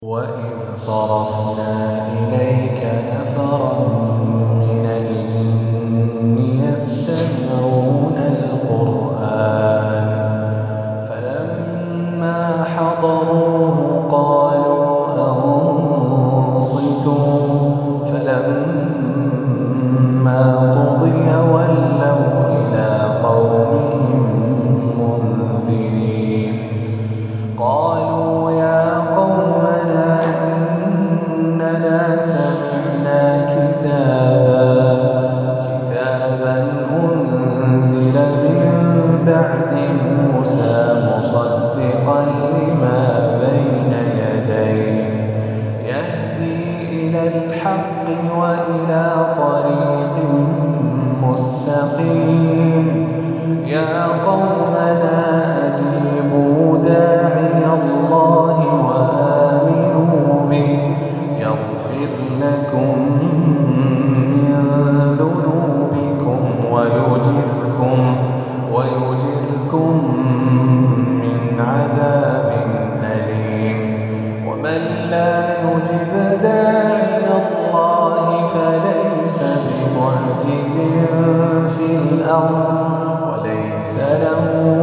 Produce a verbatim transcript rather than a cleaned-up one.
وَإِذْ صَرَفْنَا إِلَيْكَ نَفَرًا مِنَ الْجِنِّ يَسْتَمِعُونَ الْقُرْآنَ فَلَمَّا حَضَرُوهُ قَالُوا أَنصِتُوا فَلَمَّا قُضِيَ وَلَّوْا إِلَىٰ قَوْمِهِم مُّنذِرِينَ قَالُوا يَا قَوْمَنَا إِنَّنَا سَمِعْنَا كِتَابًا أُنزِلَ مِن بَعْدِ مُوسَىٰ مُصَدِّقًا لِّمَا بَيْنَ يَدَيْهِ يَهْدِي إِلَى الْحَقِّ وَإِلَىٰ طَرِيقٍ مُّسْتَقِيمٍ يَا قَوْمَنَا أَجِيبُوا دَاعِيَ اللَّهِ وَآمِنُوا بِهِ يَغْفِرْ لَكُم مِّن ذُنُوبِكُمْ وَيُجِرْكُم مِّنْ عَذَابٍ أَلِيمٍ وَمَن لَّا يُجِبْ دَاعِيَ اللَّهِ فَلَيْسَ بِمُعْجِزٍ فِي الْأَرْضِ وَلَيْسَ لَهُ